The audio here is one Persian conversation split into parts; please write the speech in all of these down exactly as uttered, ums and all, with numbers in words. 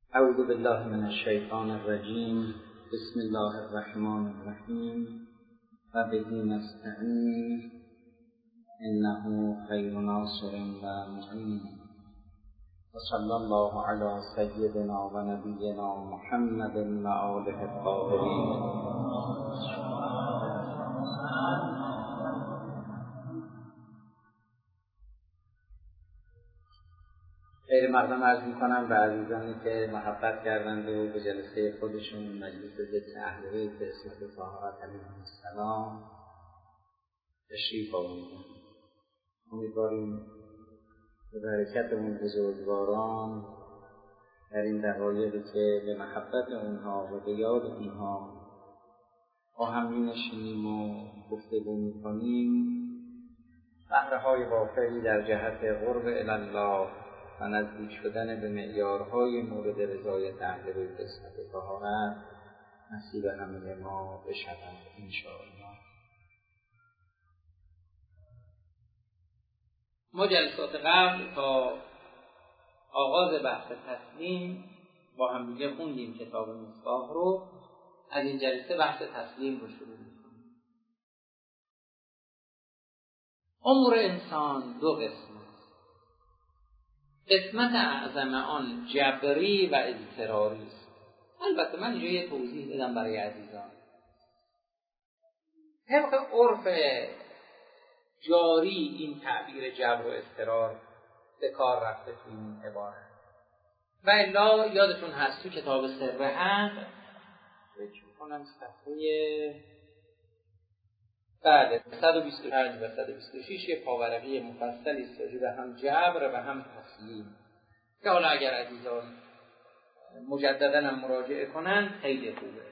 اعوذ بالله من الشیطان الرجیم. بسم الله الرحمن الرحیم و به نستعین انه خیر ناصر و معین و صلی الله علی سیدنا و نبینا محمد و آله الطاهرین. خیر مقدم عرض میکنم به عزیزانی که محبت کردند و به جلسه خودشون مجلس ذکر اهل بیت به اسمت طاهرات علیهم السلام تشریف آوردند. امیدواریم به برکت اون بزرگواران در این دقایقی که به محبت اونها و به یاد اونها با هم می‌نشینیم و گفتگو می‌کنیم، بهره‌های وافری در جهت قرب الله و نزدیک شدن به معیارهای مورد رضایت اهل بیت به اسمت طهارت نصیب همه ما بشود انشاءالله. ما جلسات قبل تا آغاز بحث تسلیم با هم دیگه خوندیم کتاب مصباح رو. از این جلسه بحث تسلیم رو شروع می‌کنیم. امور انسان دو قسم است. قسمت اعظم آن جبری و اضطراری است. البته من اینجا یه توضیح بدم برای عزیزان. طبق عرف جاری این تعبیر جبر و اضطرار به کار رفته تو این عبارت. و الا یادتون هست تو کتاب سر حق فکر می‌کنم صفحه بله صد و بیست و پنج و صد و بیست و شش یه پاورقی مفصلی است راجع به هم جبر و هم تسلیم که حالا اگر عزیزان مجدداً هم مراجعه کنن خیلی خوبه.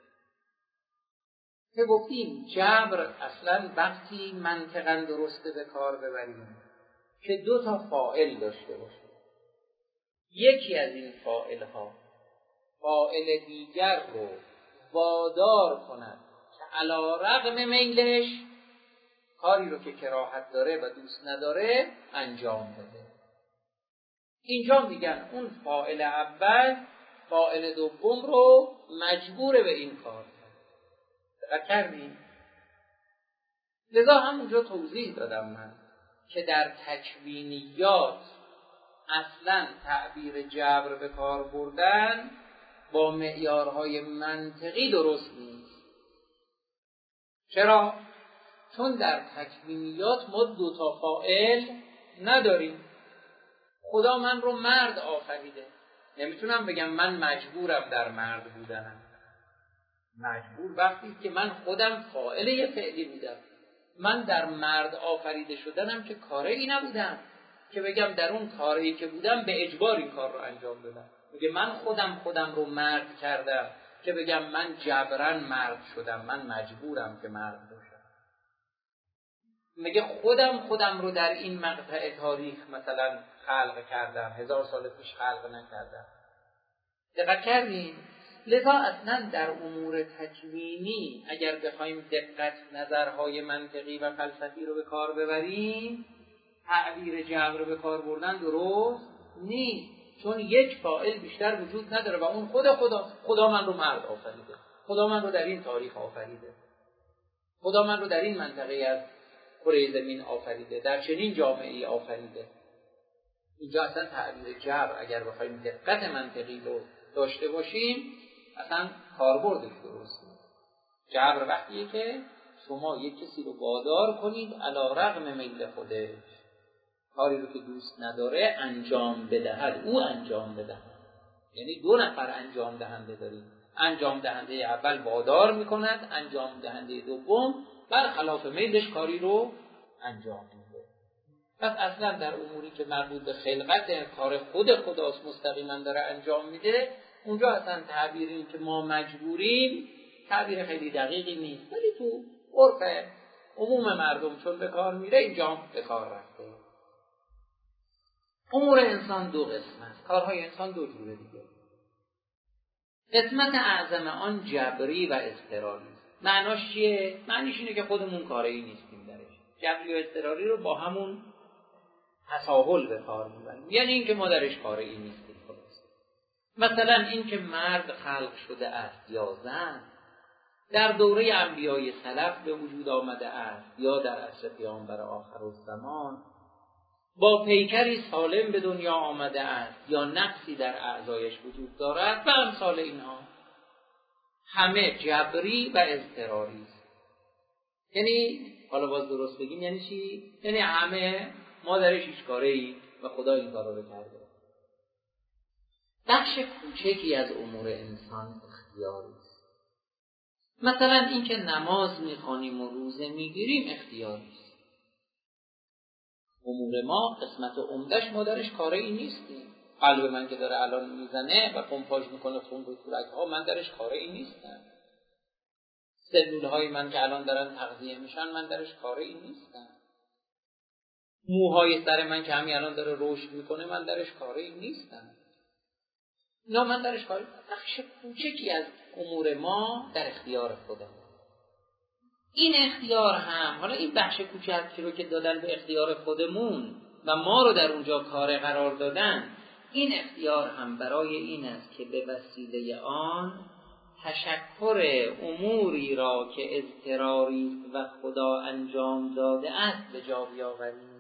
که گفتیم جبر اصلاً وقتی منطقاً درسته به کار ببریم که دو تا فاعل داشته باشه. یکی از این فاعل‌ها فاعل دیگر رو وادار کند که علی رغم میلش کاری رو که کراهت داره و دوست نداره انجام بده. اینجا میگن اون فاعل اول فاعل دوم رو مجبور به این کار دقت کردیم. لذا همونجا توضیح دادم من که در تکوینیات اصلا تعبیر جبر به کار بردن با معیارهای منطقی درست نیست. چرا؟ چون در تکوینیات ما دو تا فاعل نداریم. خدا من رو مرد آفریده. نمیتونم بگم من مجبورم در مرد بودنم. مجبور وقتی که من خودم فاعل یه فعلی بودم. من در مرد آفریده شدنم که کاری نبودم که بگم در اون کاری که بودم به اجبار این کار رو انجام بدم. میگه من خودم خودم رو مرد کردم که بگم من جبران مرد شدم، من مجبورم که مرد باشم. میگه خودم خودم رو در این مقطع تاریخ مثلا خلق کردم، هزار سال پیش خلق نکردم. دقت کردین؟ لذا اصلا در امور تکوینی اگر بخوایم دقت نظرهای منطقی و فلسفی رو به کار ببریم تعبیر جبر به کار بردن درست نیست. چون یک فاعل بیشتر وجود نداره و اون خود خدا خدا من رو مرد آفریده، خدا من رو در این تاریخ آفریده، خدا من رو در این منطقه از کره زمین آفریده، در چنین جامعه‌ای آفریده. اینجا اصلا تعبیر جبر اگر بخوایم دقت منطقی رو داشته باشیم اصلا کاربردش درست نیست. جبر وقتیه که شما یک کسی رو وادار کنید علی رغم میل خودش کاری رو که دوست نداره انجام بدهد، او انجام بدهد. یعنی دو نفر انجام دهنده داریم. انجام دهنده اول وادار میکند، انجام دهنده دوم برخلاف میلش کاری رو انجام میده. پس اصلا در اموری که مربوط به خلقت کار خود خداست مستقیما داره انجام میده، اونجا اصلا تعبیر این که ما مجبوریم تعبیر خیلی دقیقی نیست، ولی تو عرف عموم مردم چون به کار میره اینجا به کار رفته. امور انسان دو قسم است. کارهای انسان دو جوره دیگه. قسمت اعظم آن جبری و اضطراری است. معناش چیه؟ معنیش اینه که خودمون کاری نیستیم درش. جبری و اضطراری رو با همون تساهل به کار میبریم. یعنی اینکه ما درش کاری نیستیم خلاص. مثلا این که مرد خلق شده است یا زن در دوره انبیای سلف به وجود آمده است یا در عصر پیامبر آخرالزمان با پیکری سالم به دنیا آمده است یا نقصی در اعضایش وجود دارد و امثال اینها، همه جبری و اضطراری است. یعنی حالا باز درست بگیم یعنی چی؟ یعنی همه ما درش هیچ کاره‌ای و خدا این کارا رو کرده. بخش کوچکی از امور انسان اختیاری است. مثلا این که نماز میخوانیم و روزه میگیریم اختیاری است. امور ما قسمت عمده‌اش ما درش کاره‌ای نیستیم. قلب من که داره الان میزنه و پمپاژ میکنه خون رو تو رگ‌ها، من درش کاره‌ای نیستم. سلول‌های من که الان دارن تغذیه میشن، من درش کاره‌ای نیستم. موهای سر من که همین الان داره رشد میکنه، من درش کاره‌ای نیستم. نه، من درش کاری. بخش کوچکی از امور ما در اختیار خودم. این اختیار هم، حالا این بخش کوچکی رو که دادن به اختیار خودمون و ما رو در اونجا کار قرار دادن، این اختیار هم برای این است که به وسیله آن تشکر اموری را که اضطراری و خدا انجام داده است به جا بیاوریم.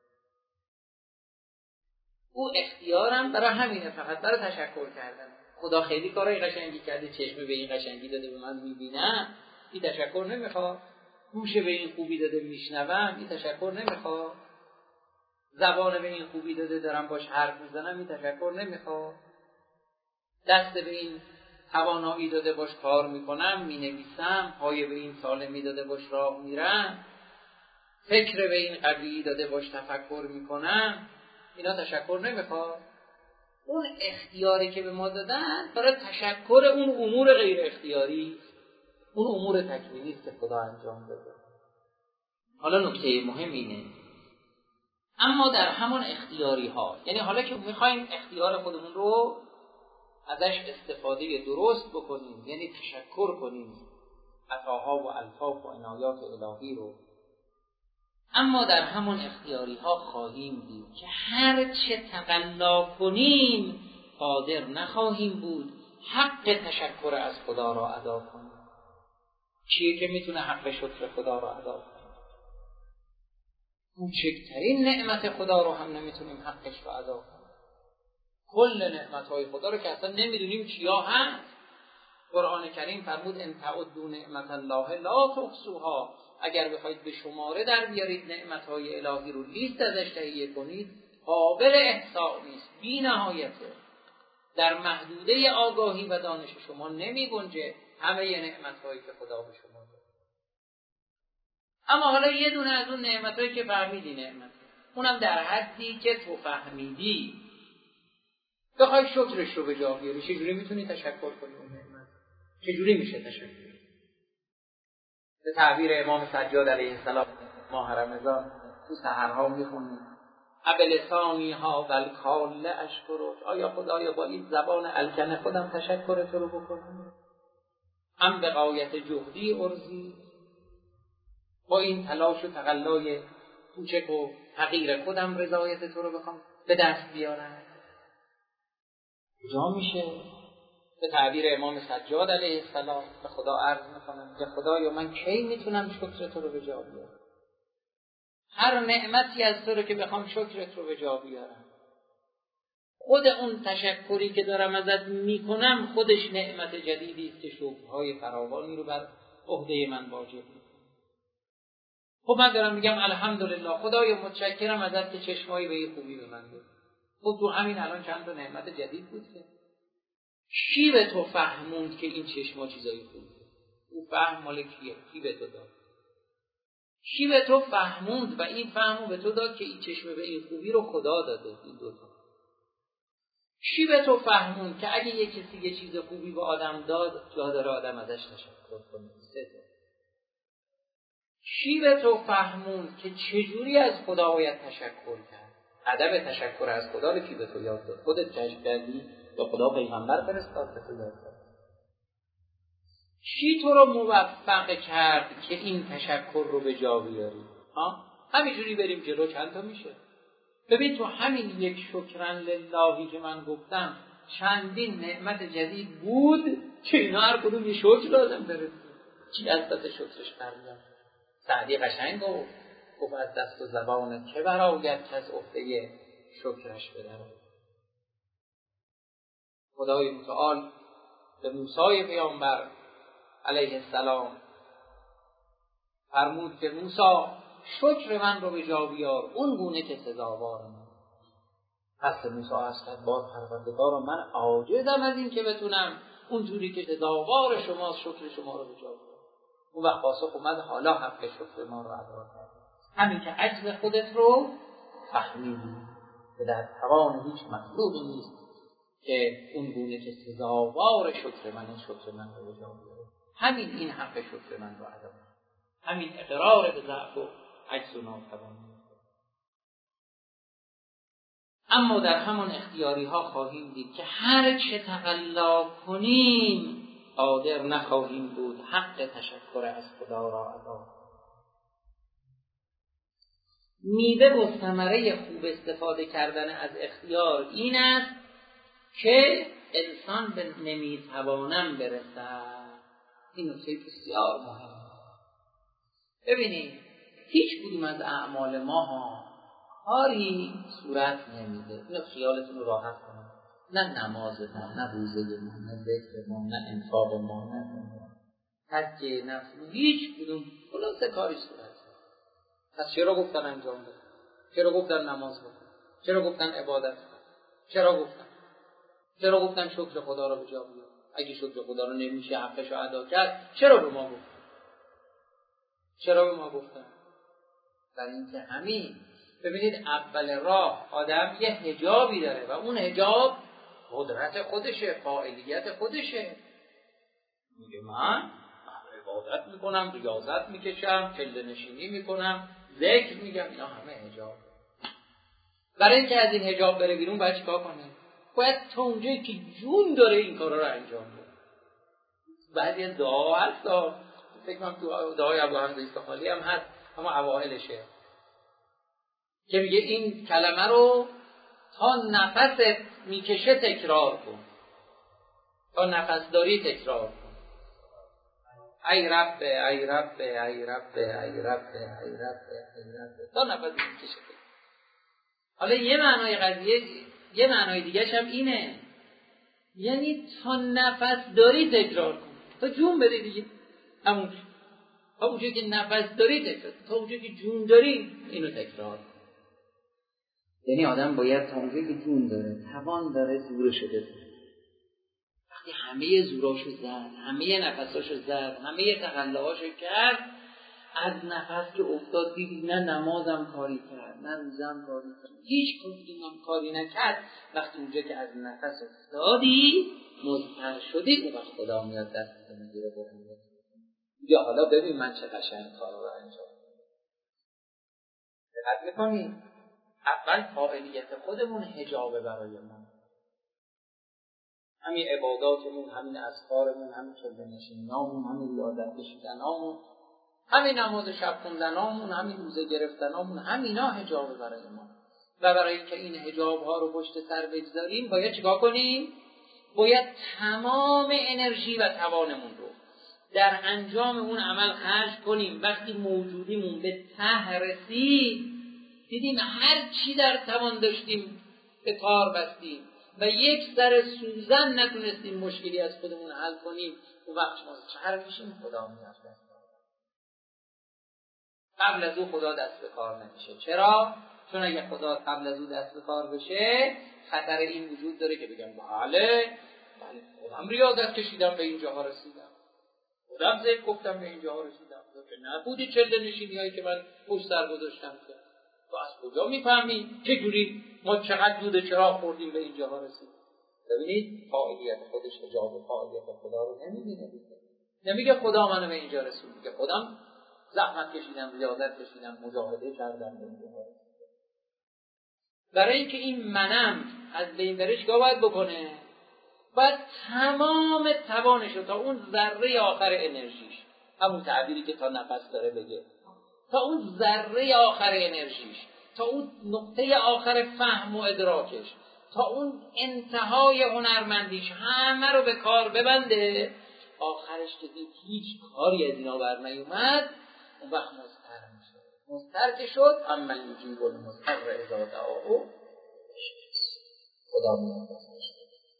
او اختیارم برای همینه، فقط برای تشکر کردن. خدا خیلی کارهای قشنگی کرده، چشم به این قشنگی داده به من میبینم، این تشکر نمیخواد. گوش به این خوبی داده میشنوم، این تشکر نمیخواد. زبان به این خوبی داده دارم باش حرف میزنم، این تشکر نمیخواد. دست به این توانایی داده باش کار میکنم، مینویسم. پای به این سالمی داده باش راه میرم. فکر به این قوی داده باش تفکر میکنم، اینا تشکر نمیخواد. اون اختیاری که به ما دادن برای تشکر اون امور غیر اختیاری، اون امور تکوینی است که خدا انجام داده. حالا نکته مهم اینه، اما در همان اختیاری ها، یعنی حالا که میخوایم اختیار خودمون رو ازش استفاده درست بکنیم، یعنی تشکر کنیم عطاها و الطاف و عنایات الهی رو، اما در همون اختیاری ها خواهیم دید که هر چه تقلا کنیم قادر نخواهیم بود حق تشکر از خدا را ادا کنیم. چیه که میتونه حق شکر خدا را ادا کنیم؟ کوچکترین نعمت خدا رو هم نمیتونیم حقش را ادا کنیم. کل نعمتهای خدا رو که اصلا نمیدونیم چیا هست. قرآن کریم فرمود ان تعدوا نعمت الله لا تحصوها، اگر بخواید به شماره در بیارید نعمتهای الهی رو، لیست ازش تهیه کنید، قابل احصاء نیست، بی نهایته. در محدوده آگاهی و دانش شما نمی گنجه همه نعمتهایی که خدا به شما داد. اما حالا یه دونه از اون نعمتهایی که فهمیدی نعمت، اونم در حدی که تو فهمیدی بخوای شکرش رو به جا بیاری، چجوری میتونی تشکر کنی اون نعمت؟ چجوری میشه تشکر؟ به تعبیر امام سجاد علیه السلام ماه رمضان تو سحرها میخونیم ابلسانی ها والکال اشکرک، آیا خدایا با این زبان الکن خودم تشکر تو رو بکنم؟ ام به غایت جهدی ارزی، با این تلاش و تقلای کوچک و حقیر خودم رضایت تو رو بخوام به دست بیارم؟ کجا میشه؟ به تعبیر امام سجاد علیه السلام به خدا عرض میکنم که خدایا من کی میتونم شکر تو رو به جا بیارم؟ هر نعمتی از تو رو که بخوام شکرت رو به جا بیارم، خود اون تشکری که دارم ازت میکنم خودش نعمت جدیدی است که شکرهای فراوانی رو بر عهده من واجب میکنه. خب من دارم میگم الحمدلله خدایا متشکرم ازت که چشمایی به این خوبی به من دادی. خب تو همین الان چند تا نعمت جدید بود که کی به تو فهموند که این چشما چیزایی خوبه؟ او فهم مال کیه؟ کی به تو داد؟ کی به تو فهموند و این فهمو به تو داد که این چشمه به این خوبی رو خدا داده؟ این دوتا. کی به تو فهموند که اگه یک کسی یه چیز خوبی به آدم داد جا داره آدم ازش تشکر کنه؟ سه تا. کی به تو فهموند که چجوری از خدا باید تشکر کرد؟ ادب تشکر از خدا رو کی به تو یاد داد؟ خودت کشف کردی یا خدا پیغمبر فرستاد به تو یاد داد؟ کی تو رو موفق کرد که این تشکر رو به جا بیاری؟ ها؟ همینجوری بریم جلو چند تا میشه. ببین تو همین یک شکرن للهی که من گفتم چندین نعمت جدید بود که اینا هر کدوم یه شکر لازم داره. چی از دست شکرش برمیاد؟ سعدی قشنگ گفت گفت از دست و زبان که برآید که از عهده شکرش بدرد. خدای متعال به موسی پیامبر علیه السلام فرمود که موسی شکر من رو به جا بیار اون گونه که سزاوار من. پس موسی عرض کرد باز پروردگارا من عاجزم از این که بتونم اونجوری که سزاوار شماست شکر شما رو به جا بیارم. اون وقت پاسخ اومد حالا حق شکر ما رو ادا کرد. همین که عجز خودت رو فهمیدی که در توان هیچ مخلوقی نیست که اون گونه که سزاوار شکر من این شکر من رو به جا بیاره. همین این حق شکر من رو ادا کرد. همین اقرار به ضعف و عجز و ناتوانی. اما در همان اختیاری ها خواهیم دید که هر چه تقلا کنیم قادر نخواهیم بود حق تشکر از خدا را ادا. میوه و ثمره خوب استفاده کردن از اختیار این است که انسان به نمیتوانم برسد. این نکته بسیار مهمه. ببینید هیچ کدوم از اعمال ما ها کاری صورت نمیده. اینو خیالتون رو راحت کنید. نه نماز ما، نه روزه ما، نه ذکر ما، نه انفاق ما، نه حج نفل، هیچ کدوم خلاصه کاری صورت نمیده. پس چرا گفتن انجام بده؟ چرا گفتن نماز بخون؟ چرا گفتن عبادت کن؟ چرا گفتن؟ چرا گفتن شکر خدا رو به جا بیار؟ اگه شکر خدا رو نمیشه حقش رو ادا کرد چرا به ما گفتن؟ چرا به ما گفتن؟ برای اینکه همین ببینید اول راه آدم یه حجابی داره و اون حجاب قدرت خودشه، فاعلیت خودشه. میگه من عبادت میکنم، ریاضت میکشم، چله نشینی میکنم، ذکر میگم، اینا همه حجاب. برای اینکه از این حجاب بره بیرون باید چیکار کنه؟ باید تا اونجایی که جون داره این کارا رو انجام بده. بعد یه دعا هست، فکر کنم تو دعای ابوحمزه استخالی هم هست، اما اوائلشه که میگه این کلمه رو تا نفست میکشه تکرار کن، تا نفس داری تکرار کن. ای رب ای رب ای رب ای رب ای رب ای رب تا نفس میکشه. حالا یه معنای قضیه، یه معنای دیگه‌ش هم اینه، یعنی تا نفس داری تکرار کن، تا جون بده دیگه. همون تا اونجایی که نفس داری تکرار، تا اونجایی که جون داری اینو تکرار کن. یعنی آدم باید تا اونجایی که جون داره، توان داره، زورشو بده. وقتی همه زوراشو زد، همه نفساشو زد، همه تقلاهاشو کرد، از نفس که افتاد دیدی نه نمازم کاری کرد، نه روزم کاری کرد، هیچ کدومم کاری نکرد. وقتی اونجا که از نفس افتادی مضطر شدی، اون وقت خدا میاد دستت میگیره برمیاد یا حالا ببین من چه قشنگ کارا رو انجام میدم. دقت میکنید اول فاعلیت خودمون حجابه برای ما. همین عباداتمون، همین اذکارمون، همین چله نشینیامون، همین ریاضت کشیدنامون، همین نماز شب خوندنامون، همین روزه گرفتنامون، همینا حجابه برای ما. و برای اینکه این حجاب ها رو پشت سر بگذاریم باید چیکار کنیم؟ باید تمام انرژی و توانمون رو در انجام اون عمل خرج کنیم. وقتی موجودیمون به ته رسید، دیدیم هر چی در توان داشتیم به کار بستیم و یک سر سوزن نتونستیم مشکلی از خودمون حل کنیم، اون وقت ما چهر میشیم، خدا میاد دست. قبل از او خدا دست به کار نمیشه. چرا؟ چون اگه خدا قبل از او دست به کار بشه خطر این وجود داره که بگم بله بله خودم ریاضت کشیدم به اینجاها رسیدم، خودم ذکر گفتم به اینجاها رسیدم، که نبودی چله نشینی هایی که من پشت سر گذاشتم. که تو از کجا میفهمی چجوری ما چقدر دود چراغ خوردیم به اینجاها رسیدیم؟ ببینید فاعلیت خودش حجاب فاعلیت خدا رو نمیبینه. نمیگه خدا منو به اینجا رسوند، میگه خودم زحمت کشیدم، ریاضت کشیدم، مجاهده کردم به اینجاها رسیدم. برای اینکه این منم از بین بره چیکار باید بکنه؟ باید تمام توانش رو تا اون ذره آخر انرژیش، همون تعبیری که تا نفس داره بگه، تا اون ذره آخر انرژیش، تا اون نقطه آخر فهم و ادراکش، تا اون انتهای هنرمندیش همه رو به کار ببنده، آخرش که دید هیچ کاری از اینا بر نیومد، اون وقت مضطر میشه. مضطر که شد، اما یجیب المضطر اذا دعاه، خدا میاد دستش.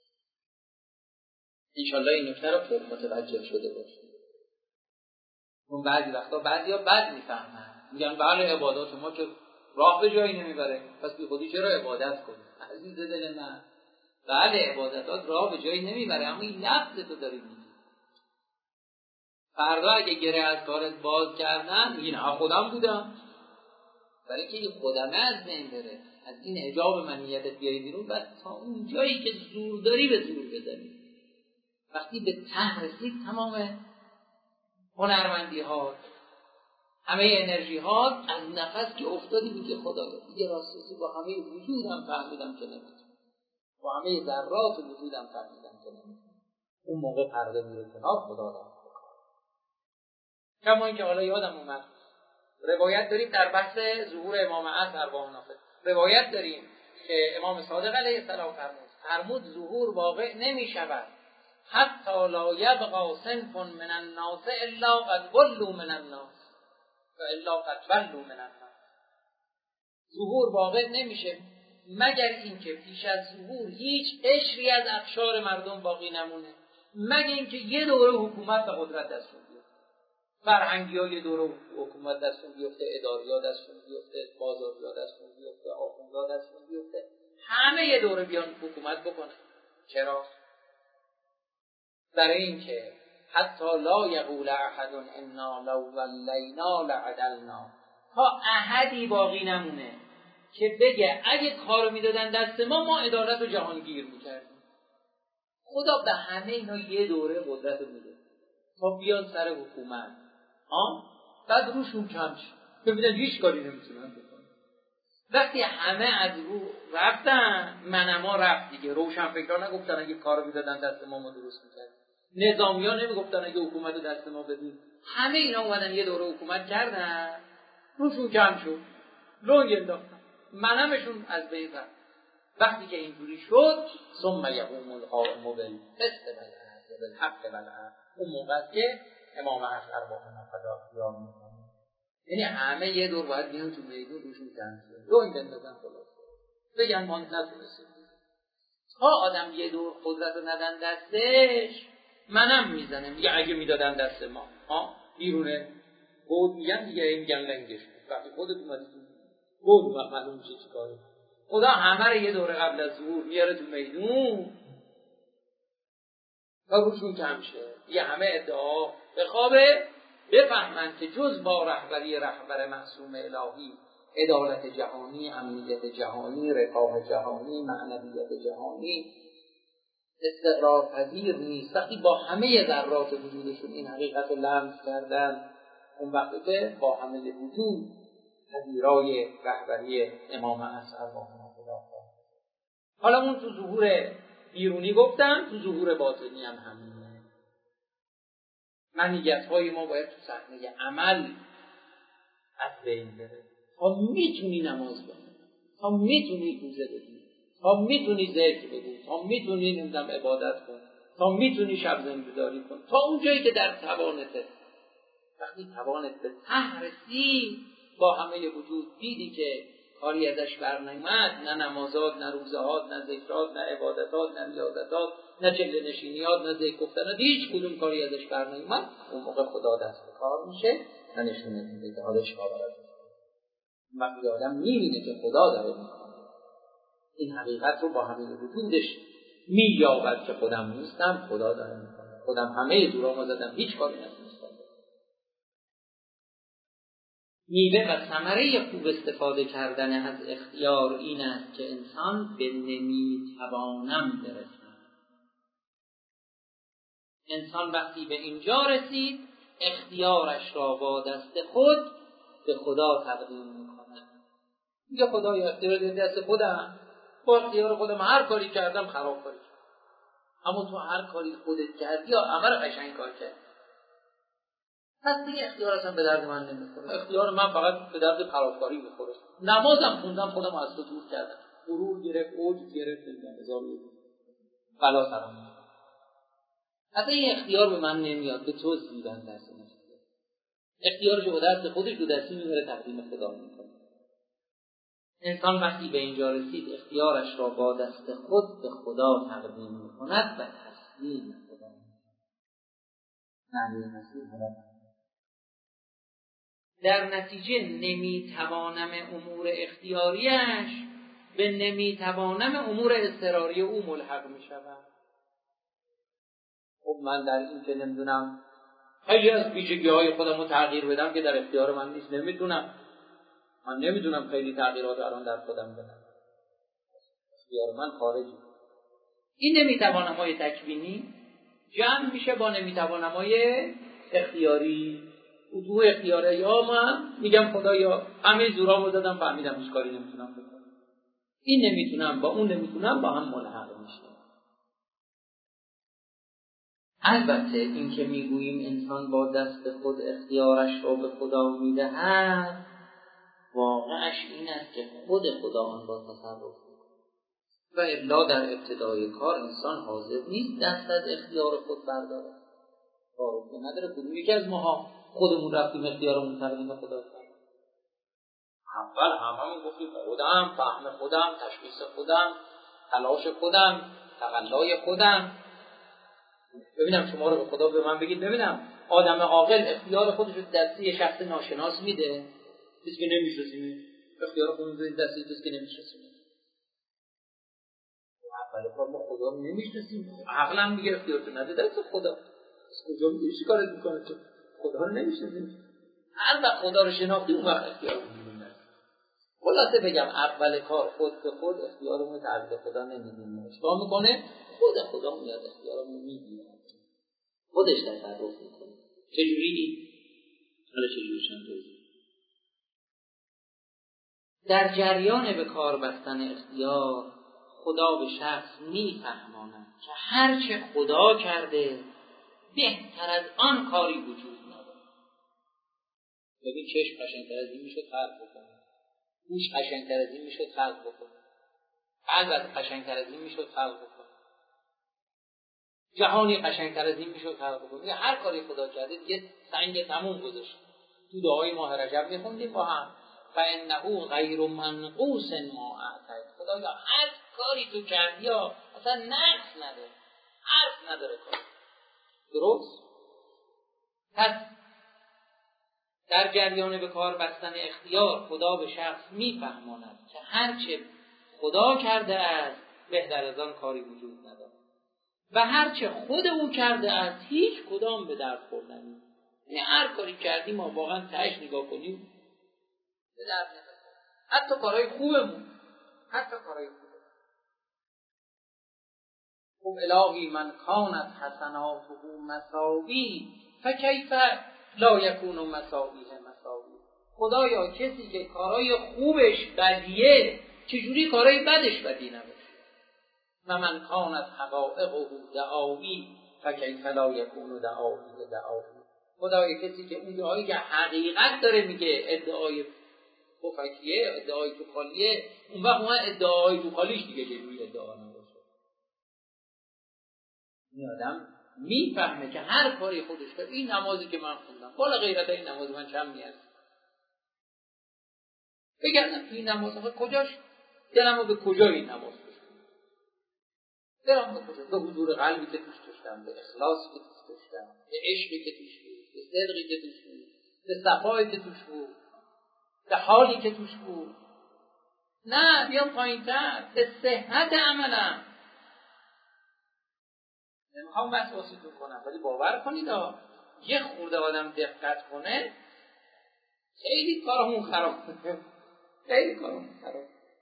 انشالله این نکته رو خوب متوجه شده باشید. اون بعضی وقتا بعضیا بد میفهمن، میگن بله عبادات ما که راه به جایی نمیبره، پس بی خودی چرا عبادت کنی؟ عزیز دل من، بله عبادتات راه به جایی نمیبره، اما این لفظ تو داری میگی. فردا اگه گره از کارت باز کردن میگی نه خودم بودم، برای که این خودمه از بین بره، از این حجاب منیتت بیایی بیرون، بعد تا اون جایی که زور داری به زور بزنی. وقتی به ته رسید تمام هنرمندی ها، همه انرژی ها از نفس که افتادی بود که خدایا دیگه راستی با همه وجودم فهمیدم که نمیتونم، با همه ذرات وجودم فهمیدم که نمیتونم. اون موقع پرده میره کنار، خدا دارم بکار. کما اینکه حالا یادم اومد روایت داریم در بحث ظهور امام عصر ارواح نافذ، روایت داریم که امام صادق علیه السلام فرمود فرمود ظهور واقع نمی شود حتی لا یبقى صنف من الناس الا قد ولوا من الناس و الا قد ولوا من الناس. ظهور واقع نمیشه مگر اینکه پیش از ظهور هیچ قشری از اقشار مردم باقی نمونه، مگر اینکه یه دوره حکومت به قدرت دستون بیفته، فرهنگی ها یه دوره حکومت دستون بیفته، اداری ها دستون بیفته، بازاری ها دستون بیفته، آخوند ها دستون بیفته، همه یه دوره بیان حکومت بکنه. چرا؟ برای اینکه حتی لا یقول احد انا لو ولینا لعدلنا، تا احدی باقی نمونه که بگه اگه کارو میدادن دست ما ما عدالت رو جهانگیر میکردیم. خدا به همه اینا یه دوره قدرت میده تا بیان سر حکومت، آه؟ بعد روشون کم شد ببینن هیچ کاری نمیتونن بکنن. وقتی همه از رو رفتن، منما رفت دیگه. روشن فکران نگفتن اگه کارو میدادن دست ما ما درست میکردیم، نظامی ها نمیگفتن اگه حکومت رو دست ما بدیم. همه اینا اومدن یه دوره حکومت کردن، روشون کم شد، لنگ انداختن، منمشون از بین رفت. وقتی که اینجوری شد ثم یقوم القائم بالقسط والعدل بالحق والعدل، اون موقع که امام عصر ارواح نافذ قیام میکنه. یعنی همه یه دور باید بیان تو میدون روشون کم شد، لنگ اندازن، خلاص بگن ما نتونستیم. تا آدم یه دور قدرت رو ندن دستش، منم میزنه میگه اگه میدادن دست ما، ها بیرونه بود میگن دیگه، میگن لنگش وقتی خودت اومدی تو بود معلوم میشه چی کاری. خدا همه رو یه دوره قبل از ظهور میاره تو میدون و روشون کم شه، یه همه ادعا به خوابه بفهمن که جز با رهبری رهبر معصوم الهی، عدالت جهانی، امنیت جهانی، رفاه جهانی، معنویت جهانی استقرار پذیر نیست. وقتی با همه ذرات وجودشون این حقیقت رو لمس کردن، اون وقتی که با همه وجود پذیرای رهبری امام عصر ارواح نافذ. حالا اون تو ظهور بیرونی گفتم، تو ظهور باطنی هم همینه. منیت‌های ما باید تو صحنه عمل از بین بره. تا میتونی نماز بخونی، تا میتونی روزه بگیری، تا میتونی ذکر بگو، تا میتونی نمیدونم عبادت کن، تا میتونی شب زنده‌داری کن، تا اون جایی که در توانته. وقتی توانت به ته رسید، با همه وجود دیدی که کاری ازش برنمیاد، نه نمازات، نه روزهات، نه ذکرات، نه عبادتات، نه ریاضتات، نه چله نشینیات، نه ذکر گفتن، هیچ کدوم کاری ازش برنمیاد. اون موقع خدا دست به کار میشه و نشونه میده که حالا چیکار باید بکنه. وقتی آدم میبینه که خدا داره میکنه، این حقیقت رو با همه وجودش مییابد که خودم نیستم، خدا داره میکنه. خودم همه دورامو زدم، هیچ کاری نتونستم. میوه و ثمره خوب استفاده کردن از اختیار این است که انسان به نمیتوانم برسد. انسان وقتی به اینجا رسید، اختیارش را با دست خود به خدا تقدیم میکنه. میگه خدایا اختیار دست خودم، با اختیار خودم هر کاری کردم خراب کاری کردم. اما تو هر کاری خودت کردی یا عمل قشنگ کار کردی، پس دیگه اختیار اصلا به درد من نمیخوره. اختیار من فقط به درد خرابکاری میخوره. نمازم خوندم خودم از تو دور کردم، غرور گرفت، اوج گرفت، نمیدونم هزار بلا سرم میاد. اصلا این اختیار به من نمیاد، به تو زیبن دست من. اختیارش رو دست خودش دو دستی میبره تقدیم خدا میکنه. انسان وقتی به اینجا رسید اختیارش را با دست خود به خدا تقدیم میکند و تسلیم خدا میکند. معنی مسیح خدا. در نتیجه نمیتوانم امور اختیاریش به نمیتوانم امور اضطراری او ملحق میشود. خب من در این که نمیدونم خیلی از ویژگی های خودم رو تغییر بدم که در اختیار من نیست، نمیتونم. من نمیدونم خیلی تغییرات الان در خودم بدم، اختیار من خارجی. این نمیتوانمای تکوینی جمع میشه با نمیتوانمای اختیاری. تو اختیاره یا من میگم خدا یا همه زورامو دادم فهمیدم هیچ کاری نمیتونم بکنم. این نمیتونم با اون نمیتونم با هم ملحق میشه. البته این که میگوییم انسان با دست خود اختیارش را به خدا میدهد، واقعش این است که خود خدا آن را تصرف می‌کند. و الا در ابتدای کار انسان حاضر نیست دست از اختیار خود برداره. تعارف نداره کدوم یکی از ماها خودمون رفتیم اختیارمون تقدیم خدا کردیم. اول هممون گفتیم خودم، فهم خودم، تشخیص خودم، تلاش خودم، تقلای خودم. ببینم شما رو به خدا به من بگید ببینم آدم عاقل اختیار خودش رو دستی یه شخص ناشناس میده؟ کسی که نمیشناسیم اختیار خودمون رو دستی کسی که نمیشناسیم. اول کار ما خدا رو نمیشناسیم، عقلم میگه اختیار تو نده دست خدا. از کجا میگه چی کارت میکنه تو؟ خدا رو نمیشناسیم. هر وقت خدا رو شناختیم اون وقت اختیار رو میدیم. خلاصه بگم اول کار خود به خود اختیارمون رو تحویل خدا نمیدیم. اشتباه میکنه خود خدا میاد اختیارمون میگیره. خودش تصرف میکنه. چجوری؟ حالا چجوری شد؟ در جریان به کار بستن اختیار خدا به شخص میفهماند که هر چه خدا کرده بهتر از آن کاری وجود نداره. ببین چشم قشنگتر از این میشد خلق بکنه، گوش قشنگتر از این میشد خلق بکنه، قلب قشنگتر از این میشد خلق بکنه، جهانی قشنگتر از این میشد خلق بکنه. هر کاری خدا کرده دیگه سنگ تموم گذاشت. تو دعای ماه رجب میخوندیم با هم فإنه غیر منقوص ما اعطیت. خدا یا هر کاری تو کردی یا اصلا نقص نداره، حرف نداره کار. درست؟ پس در جریان به کار بستن اختیار خدا به شخص میفهماند که هر چه خدا کرده است بهتر از آن کاری وجود نداره و هر چه خود او کرده است هیچ کدام به درد خور نمیاد. یعنی هر کاری کردیم ما واقعا تهش نگاه کنیم به درد نمیاد. حتی کارهای خوبمون، حتی کارهای خوبمون. خب الهی من کانت حسناته مساوی فکیف لا یکون مساویه مساوی. خدایا کسی که کارهای خوبش بدیه چجوری کارهای بدش بدی نباشه؟ و من کانت حقائقه دعاوی فکیف لا یکون دعاوی دعاوی. خدایا کسی که اون دعایی که حقیقت داره میگه ادعای پفکیه، ادعای تو خالیه، اون وقت اون ادعای تو خالیش دیگه جلوی ادعا نباشه. این آدم میفهمه که هر کاری خودش کرد. این نمازی که من خوندم بالا غیرت این نماز من چند میارم بگردم تو این نماز آخه کجاش دلمو به کجا این نماز کشتم؟ دلم به کجا؟ به حضور قلبی که توش کشتم، به اخلاصی که توش کشتم، به عشقی که توش بود، به صدقی که توش بود، به صفایی که توش بود، به حالی که توش بود. نه بیام پایین تر به صحت عملم. نمیخوام وسواسیتون کنم ولی باور کنید یه خورده آدم دقت کنه خیلی کارمون خراب کنه، خیلی کارمون خراب.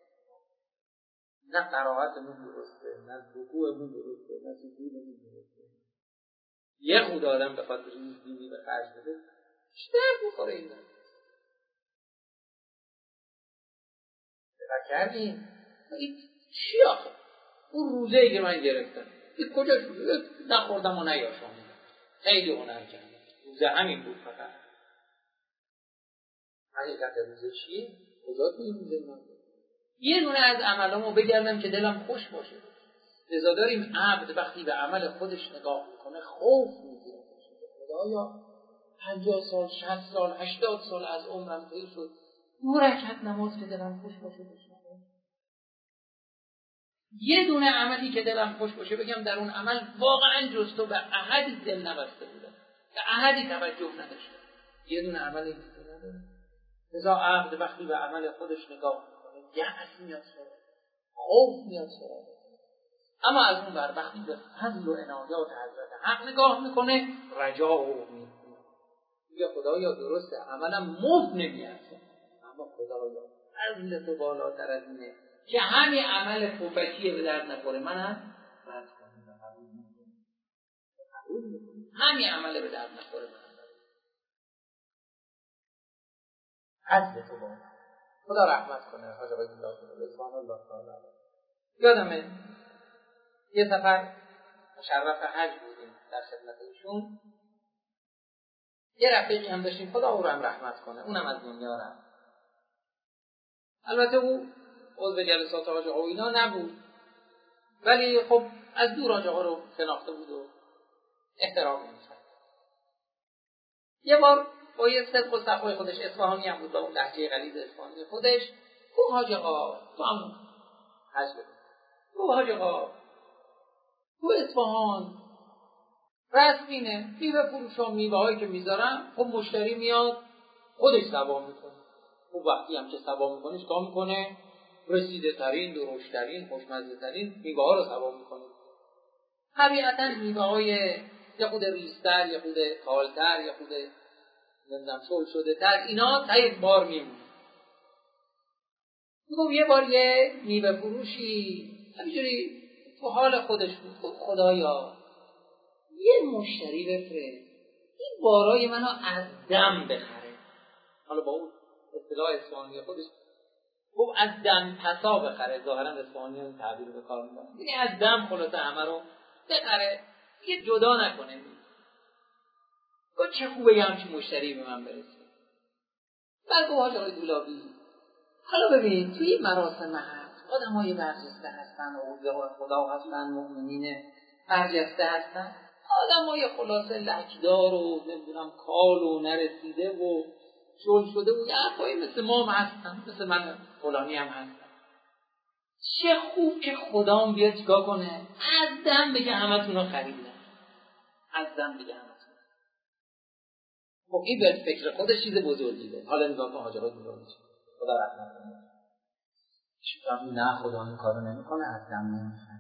نه قرائتمون درسته، نه رکوعمون درسته، نه سجودمون درسته. یه خورده آدم بخواد ریز دینی به خرج بده بیشتر بخوره این داره. دقت کردیم؟ چی آخه؟ اون روزه‌ای که من گرفتم این کجا شده؟ نخوردم و نیاشامیدم. خیلی هنر کردم. روزه همین بود فقط. حقیقت روزه چیه؟ کجا تو این روزه من بود؟ یه دونه از عملامو بگردم که دلم خوش باشه. لذا داریم عبد وقتی به عمل خودش نگاه میکنه خوف میگیره. خدایا پنجاه سال، شصت سال، هشتاد سال از عمرم طی شد، دو رکعت نماز که دلم خوش باشه بشنم. یه دونه عملی که دلم خوش باشه بگم در اون عمل واقعا جز تو به احدی دل نبسته بودم، به احدی توجه نداشتم. یه دونه عملی که نداره. لذا عبد وقتی به عمل خودش نگاه میکنه یأس میاد سراغ، خوف میاد سراغ. اما از اون بر وقتی به فضل و عنایات حضرت حق نگاه میکنه رجا و امید میگه خدایا درسته عملم مفت نمیارزه، اما خدایا فضل تو بالاتر از اینه که همین عمل پوپکیه به درد نخوره من هم رد کنم و قبول میکنم. همین عمل به درد نخوره من هم فضل تو بالاتر. خدا رحمت کنه حاج آقای الله رضوان الله تعالی. یادمه یه سفر مشرف حج بودیم در خدمت ایشون، یه رفیقی هم داشتیم خدا او رو هم رحمت کنه، اونم از دنیا رفت. البته او عضو جلسات حاج آقا اینا نبود، ولی خب از دور حاج آقا رو شناخته بود و احترام می‌کرد. یه بار با یه صدق و صفای خودش، اصفهانی هم بود با اون لهجه غلیظ اصفهانی خودش، گفت حاج آقا تو هم حج بودی، گفت حاج آقا تو اصفهان رسمینه میوه فروشا میوه هایی که میذارن خب مشتری میاد خودش سوا میکنه. خب وقتی هم که سوا میکنه چیکار میکنه؟ رسیده ترین، درشت ترین، خوشمزه ترین میوه ها رو سوا میکنه. طبیعتا میوه های یه خود ریزتر، یه خود کالتر، یه خود نمیدونم شل شده تر، اینا تا یک بار میمونه. میگم یه بار یه میوه فروشی همینجوری تو حال خودش بود، خب خدایا یه مشتری بفرست این بارای منو از دم بخره. حالا با اون اصطلاح اصفهانی خودش گفت از دم پسا بخره، ظاهرا اصفهانی هم تعبیر به کار می‌برن، یعنی از دم خلاصه همه رو بخره، یه جدا نکنه. گفت چه خوبه یه همچین مشتری به من برسه. بعد گفت حاج آقای دولابی حالا ببین توی مراسم هست آدمای برجسته هستن، اولیاء خدا هستن، مؤمنین برجسته هستن، آدمای خلاصه لکدار و نمیدونم کال و نرسیده و شل شده و یه حرفایی مثل ما هم هستن، مثل من فلانی هم هستن. چه خوب که خدام بیاد چیکار کنه؟ از دم بگه همتون رو خریدن، از دم بگه همتون. خب این به فکر خودش چیز بزرگی بود. حالا نگاه کن حاج آقای دولابی خدا رحمت کنه، شما نه خدا این کارو نمیکنه، از دم نمیخره.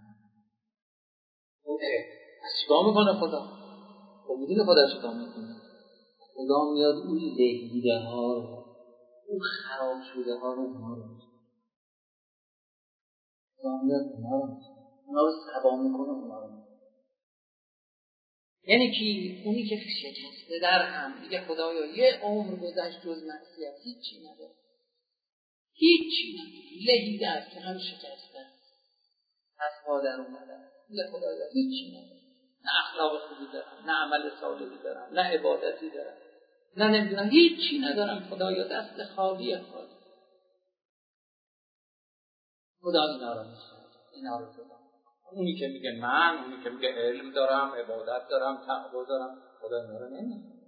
از چیکار میکنه خدا؟ خب میدونه خدا چیکار میکنه؟ خدا میاد اون لهیده ها رو، اون خراب شده ها رو اونها رو میکنه. خدا میاد اونها رو میکنه، اونها رو سبا میکنه، اونها رو میکنه. یعنی کی؟ اونی که شکسته در هم دیگه خدایا یه عمر گذشت جز معصیت هیچی نداره، هیچی نداره، لهیده است که هم شکسته از پا در اومده، دیگه خدایا هیچی نداره، نه اخلاق خوبی دارم، نه عمل صالحی دارم، نه عبادتی دارم، نه نمیدونم هیچی ندارم، خدایا دست خالی خالی. خدا اینا رو میخواد، اینا رو خدا. اونی که میگه من، اونی که میگه علم دارم، عبادت دارم، تقوا دارم، خدا اینا رو نمیخواد.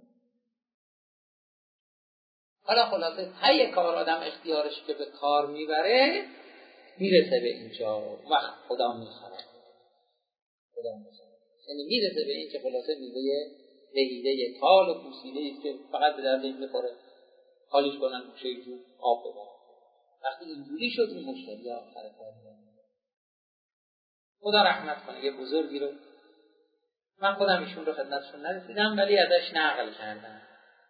حالا خلاصه ته کار آدم اختیارش که به کار میبره میرسه به اینجا وقت خدا میخواد. خدا میخواد. یعنی میرسه به این که خلاصه میوه لهیده کال و پوسیده ایست که فقط به درد این بخوره، خالیش کنن گوشه جو آب ببرن. وقتی اینجوری شد این مشتری آخر کار میبره. خدا رحمت کنه. یه بزرگی رو من خودم ایشون رو خدمتشون نرسیدم ولی ازش نقل کردم،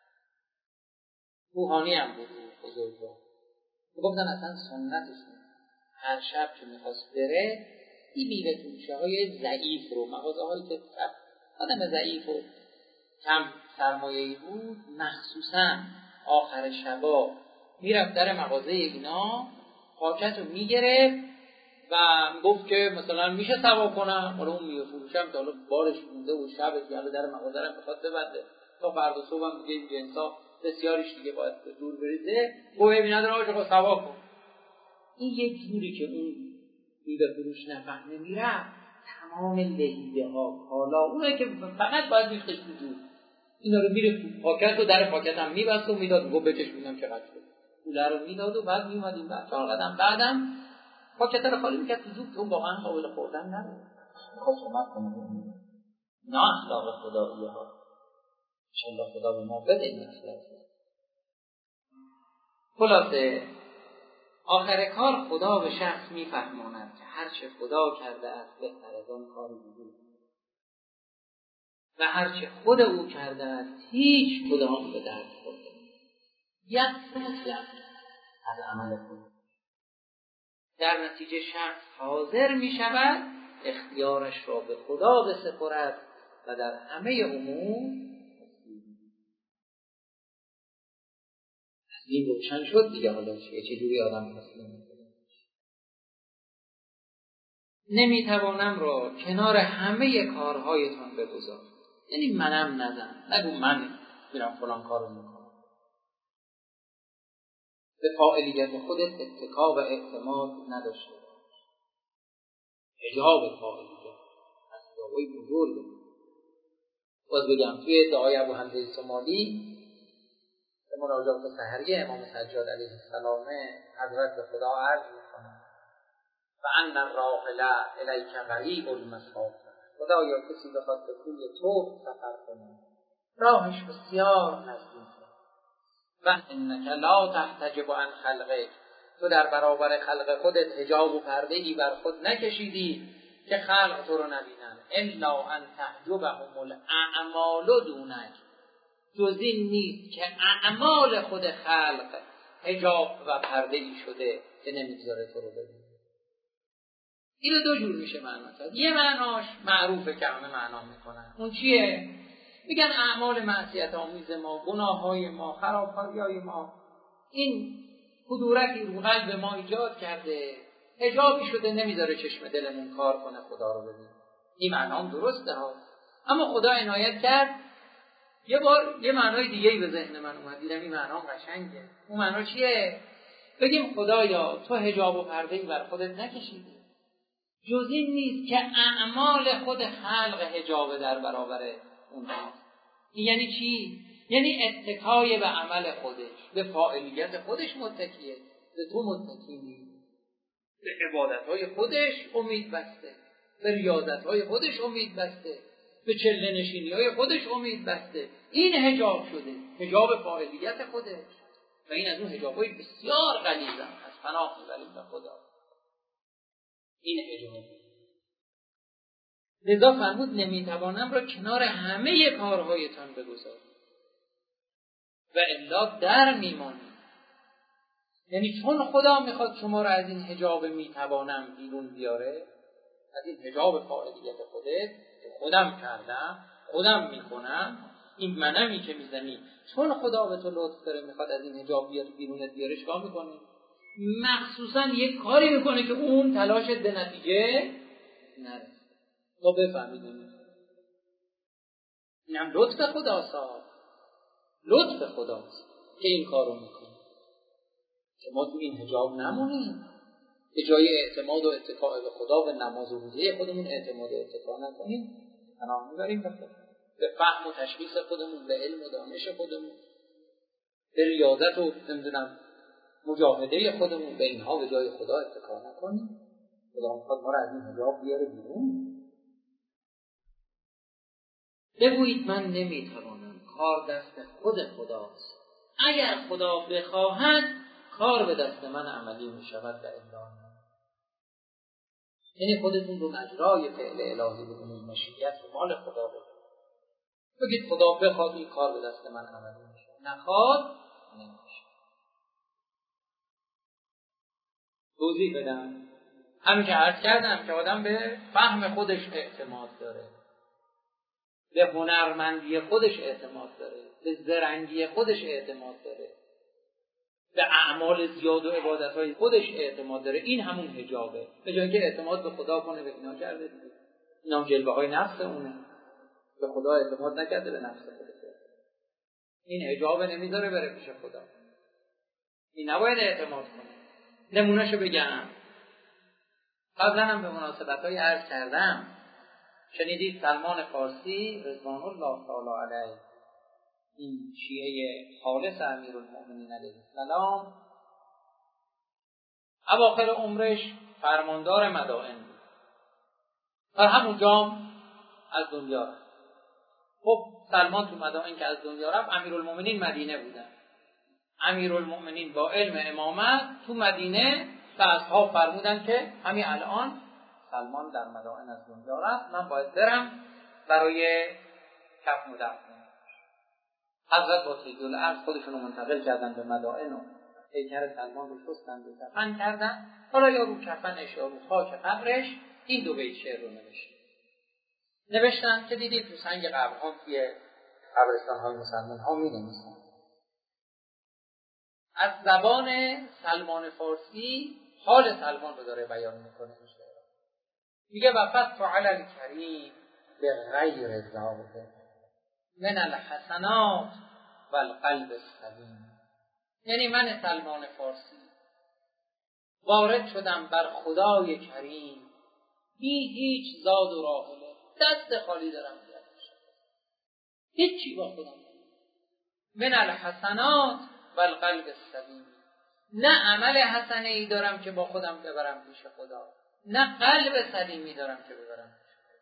روحانی هم بود بزرگ رو، گفتن اصلا سنتشون هر شب که میخواست بره این میوه فروشه های ضعیف رو، مغازه هایی که آدم ضعیف و کم سرمایه‌ای بود، مخصوصا آخر شبا میرفت در مغازه اینا حاجت رو میگرفت و گفت که مثلا میشه سوا کنم، حالا اون میوه فروشه هم که حالا بارش مونده و شب دیگه در مغازه رو میخواد ببنده تا فردا صبح هم دیگه این جنسا بسیاریش دیگه باید به دور بریزه، گوه بی نداره آقا سوا کن. این یک جوری که اون میوه فروش نفهمه میره، تمام لهیده ها کالا اونه که فقط باید ریختش تو جور، اینا رو میره تو پاکت و در پاکت هم میبست و میداد، میگو بکش ببینم چقدر شد، پوله رو میداد و بعد میومدیم بعد چهار قدم بعدم پاکت رو خالی میکرد تو جور، اون واقعا قابل خوردن نبود. میخواد صحبت کنه نه اخلاق خداییه ها، انشاءالله خدا به ما بده این اخلاق. خلاصه آخر کار خدا به شخص میفهماند که هر چه خدا کرده است بهتر از آن کاری بود و هر چه خود او کرده است هیچ کدام به درد خورده یک مطلق از عمل خود. در نتیجه شخص حاضر می شود اختیارش را به خدا بسپرد و در همه امور تسلیم روشن شد دیگه. حالا چه جوری آدم تسلیم نمیتوانم را کنار همه کارهایتان بگذار، یعنی منم نزن، نگو من میرم فلان کارو میکنم. به فاعلیت خودت اتکا و اعتماد نداشته باش، حجاب فاعلیت از دعای بزرگ. باز بگم توی دعای ابو حمزه سمالی به مناجات سحری امام سجاد علیه السلام حضرت به خدا عرض میکنه و ان الراحل الیک قریب المسافه، خدایا کسی بخواد به کوی تو سفر کنه راهش بسیار نزدیکه. و انک لا تحتجب عن خلقک، تو در برابر خلق خودت حجاب و پرده ای بر خود نکشیدی که خلق تو رو نبینن. الا ان تحجبهم الاعمال دونک، جز این نیست که اعمال خود خلق حجاب و پرده ای شده که نمیگذاره تو رو ببینه. اینو دو جور میشه معنا کرد. یه معناش معروفه که همه معنا میکنن، اون چیه؟ میگن اعمال معصیت آمیز ما، گناههای ما، خرابکاریهای ما، این کدورتی رو قلب ما ایجاد کرده، حجابی شده نمیذاره چشم دلمون کار کنه خدا رو ببینیم. این معنا هم درسته ها، اما خدا عنایت کرد یه بار یه معنای دیگه‌ای به ذهن من اومد، دیدم این معنا قشنگه. اون معنا چیه؟ بگیم خدایا تو حجاب و پرده‌ای بر خودت نکشیدی، جز این نیست که اعمال خود خلق حجاب در برابر اون هست. این یعنی چی؟ یعنی اتکای به عمل خودش، به فاعلیت خودش متکیه، به تو متکی نیست. به عبادتهای خودش امید بسته، به ریاضتهای خودش امید بسته، به چله نشینیهای خودش امید بسته. این حجاب شده، حجاب فاعلیت خودش، و این از اون حجابهای بسیار غلیظن، از پناه میبریم به خدا. این حجاب. لذا فرمود نمیتوانم را کنار همه کارهایتان بگذارم و الا در میمانی. یعنی چون خدا میخواد شما را از این حجاب میتوانم بیرون بیاره، از این حجاب فاعلیت خودت که خودم کردم خودم میکنم، این منمی که میزنی، چون خدا به تو لطف داره میخواد از این حجاب بیاد بیرونت بیاره، چیکار میکنی؟ مخصوصا یک کاری میکنه که اون تلاشت به نتیجه نرسه تا بفهمید. اینم لطف خداست، لطف خداست که این کارو میکنه که ما تو این حجاب نمونیم، به جای اعتماد و اتکاء به خدا و نماز و روزه خودمون اعتماد و اتکا نکنیم، پناه میبریم به خدا، به فهم و تشخیص خودمون، به علم و دانش خودمون، به ریاضت و نمیدونم مجاهده خودمون، به اینها به جای خدا اتکا نکنیم. خدا میخواد ما را از این حجاب بیاره بیرون. بگویید من نمیتوانم، کار دست خود خداست. اگر خدا بخواهد کار به دست من عملی میشود و الا نه. یعنی خودتون رو مجرای فعل الهی بدونید، مشیت و مال خدا بدونید. بگید خدا بخواد این کار به دست من عملی میشه، نخواد نمیشه. توضیح بدم. همین که عرض کردم که آدم به فهم خودش اعتماد داره، به هنرمندی خودش اعتماد داره، به زرنگی خودش اعتماد داره، به اعمال زیاد و عبادتهای خودش اعتماد داره. این همون حجابه. به جای که اعتماد به خدا کنه به اینا کرده دیگه، اینا جلوه های نفس اونه، به خدا اعتماد نکرده به نفس خودش. این حجاب نمیذاره بره پیش خدا، این نباید اعتماد کنه. نمونهشو بگم. قبلا هم به مناسبت‌های عرض کردم، شنیدید سلمان فارسی رضوان الله تعالی علیه، این شیعه خالص امیرالمؤمنین علیه السلام، اواخر عمرش فرماندار مدائن بود. در همون جام از دنیا رفت. خب سلمان تو مدائن که از دنیا رفت، امیرالمؤمنین مدینه بودن. امیرالمؤمنین با علم امامت تو مدینه به اصحاب فرمودن که همین الان سلمان در مدائن از دنیا رفت، من باید برم برای کفن و دفن. حضرت با سیدالعرض خودشون رو منتقل کردن به مدائن و پیکر سلمان رو شستن و کفن کردن. حالا یا رو کفنش یا رو خاک قبرش این دو بیت شعر رو نوشتن. نوشتن که دیدید تو سنگ قبرها توی قبرستان‌های مسلمان‌ها می‌نویسن. از زبان سلمان فارسی حال سلمان رو داره بیان میکنه. میگه وفدت علی الکریم به غیر ذاته من الحسنات و القلب السلیم. یعنی من سلمان فارسی وارد شدم بر خدای کریم بی هیچ زاد و راحله، دست خالی دارم میرم، هیچی با خودم من الحسنات و القلب السلیم. نه عمل حسنه ای دارم که با خودم ببرم پیش خدا، نه قلب سلیمی دارم که ببرم پیش خدا.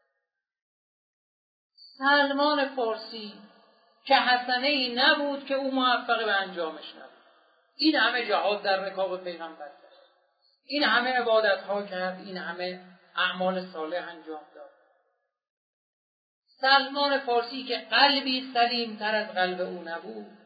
سلمان فارسی که حسنه ای نبود که او موفق به انجامش نبود. این همه جهاد در رکاب پیغمبر کرد، این همه عبادت ها کرد، این همه اعمال صالح انجام داد. سلمان فارسی که قلبی سلیم تر از قلب او نبود.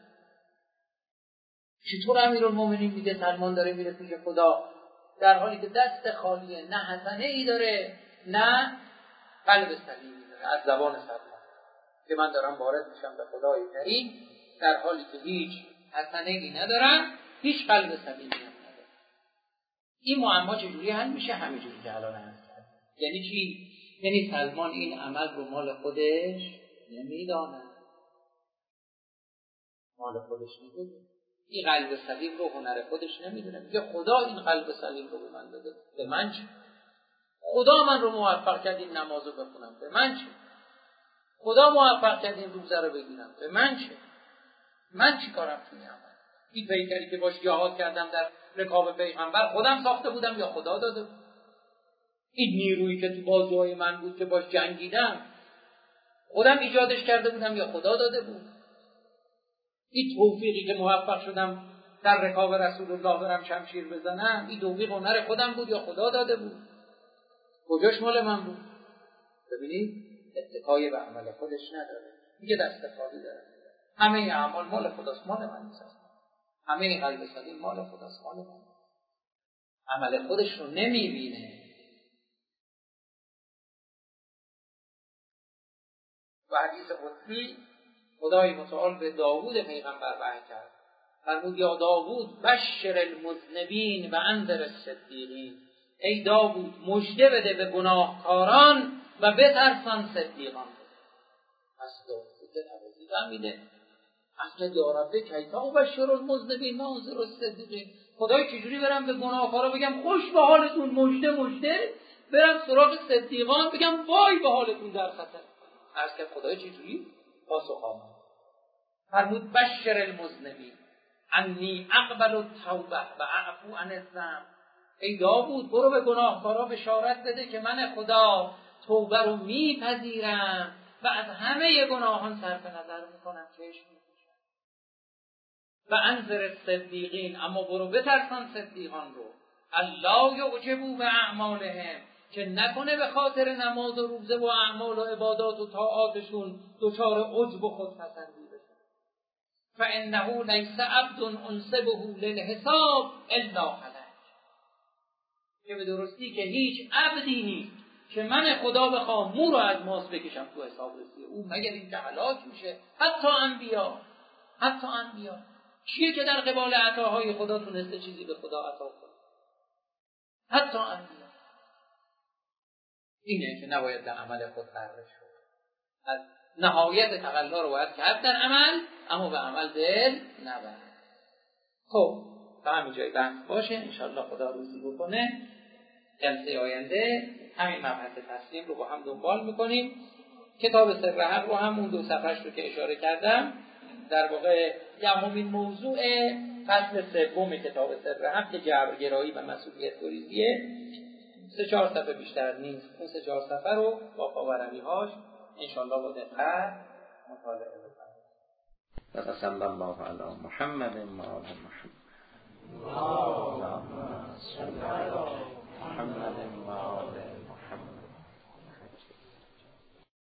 چطور امیرالمؤمنین میگه سلمان داره میره پیش خدا در حالی که دست خالیه، نه حسنه ای داره نه قلب سلیمی داره؟ از زبان سلمان که من دارم وارد میشم به خدای کریم در حالی که هیچ حسنه ای ندارم، هیچ قلب سلیمی هم ندارم. این معما چجوری حل میشه؟ همینجوری که الان عرض کردم. یعنی چی؟ یعنی سلمان این عمل رو مال خودش نمیدانه، مال خودش نمیدونه، این قلب سلیم رو هنر خودش نمیدونه. میگه خدا این قلب سلیم رو به من داده، به من چه؟ خدا من رو موفق کرد این نماز رو بخونم، به من چه؟ خدا موفق کرد این روزه رو بگیرم، به من چه؟ من چی کارم توی این عمل؟ این پیکری که باش جهاد کردم در رکاب پیغمبر خودم ساخته بودم یا خدا داده بود؟ این نیرویی که تو بازوهای من بود که باش جنگیدم خودم ایجادش کرده بودم یا خدا داده بود؟ این توفیقی که موفق شدم در رکاب رسول الله برم شمشیر بزنم، این توفیق هنر خودم بود یا خدا داده بود؟ کجاش مال من بود؟ ببینید اتکای به عمل خودش نداره، میگه دست خالی داره. همه این اعمال مال خداست، مال من نیست. همه این قلب سلیم مال خداست، مال من. عمل خودش رو نمیبینه. و حدیث قدسی خدای متعال به داوود پیغمبر وحی کرد، فرمود یا داوود بشر المذنبین و انذر الصدیقین. ای داوود مژده بده به گناهکاران و بترسان صدیقان. پس داوود نوازی فهمیده اصلا یا رب کیفا بشر المذنبین و انذر الصدیقین. خدای چجوری برم به گناهکارا بگم خوش به حالتون، مژده مژده، برم سراغ صدیقان بگم وای به حالتون در خطر؟ عرض کرد خدای چجوری پاسخ آمد، فرمود بشر المذنبین انی اقبل التوبه و اعفو عن الذنب. ای داوود برو به گناهکارا بشارت بده که من خدا توبه رو میپذیرم و از همه گناهان صرف نظر میکنم، چشم میپوشم. و انذر الصدیقین، اما برو بترسان صدیقان رو، الله یعجبوا باعمالهم، که نکنه به خاطر نماز و روزه و اعمال و عبادات و طاعاتشون دچار عجب و خودپسندی بشن. فانه لیس عبد انسبه للحساب الا هلک. که به درستی که هیچ عبدی نیست که من خدا بخوام مو رو از ماس بکشم تو حساب رسی او مگر این که هلاک میشه. حتی انبیا، حتی انبیا کیه که در قبال عطاهای خدا تونسته چیزی به خدا عطا کنه؟ حتی انبیا. اینه که نباید در عمل خود غره شد. از نهایت تقلا رو باید کرد در عمل، اما به عمل دل نبرد. خب تا همین جای بحث باشه. انشالله خدا روزی بکنه جلسه آینده همین مبحث تسلیم رو با هم دنبال میکنیم. کتاب سر حق رو همون دو صفحش رو که اشاره کردم، در واقع یهمین موضوع فصل سوم کتاب سر حق که جبرگرایی و مسئولیت گریزیه، سه چهار صفحه بیشتر نیست. اون سه چهار صفحه رو با پاورقی‌هاش انشالله با دقت مطالعه بکنید. و صلی الله علی محمد و آل محمد.